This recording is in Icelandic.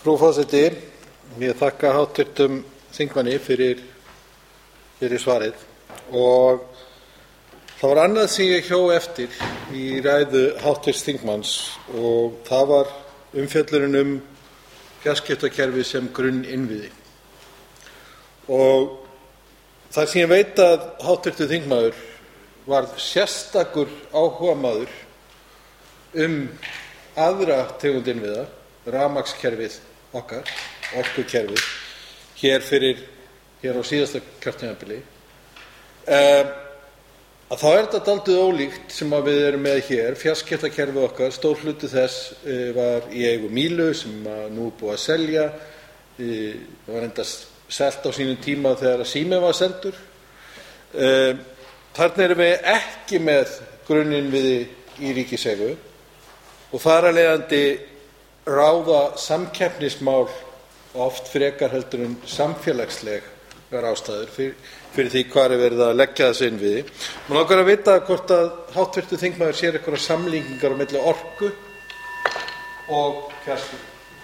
Frú forseti, ég þakka háttvirtum þingmanni fyrir svarið og það var annað sem ég hjó eftir í ræðu háttvirts þingmanns og það var umfjöllunin fjarskiptakerfi sem grunninnviði. Og þar sem ég veit að háttvirtur þingmaður varð sérstakur áhugamaður aðra tegund innviða, rafmagnskerfið okkar, orkukerfið, hér á síðasta kjörtímabili, að þá þetta dálítið ólíkt sem að við erum með hér. Fjarskiptakerfið okkar, stór hluti þess var í eigu Mílu sem nú búið að selja. Það var enda selt á sínum tíma þegar Síminn var seldur. Þarna erum við ekki með grunninnviði í ríkiseigu og þar af leiðandi ráða samkeppnismál oft frekar heldur en samfélagslegar ástæður fyrir því hvar verið að leggja þessi innviði. Mig langar að vita hvort að háttvirtur þingmaður sér einhverjar samlíkingar á milli orku og fjarskipta.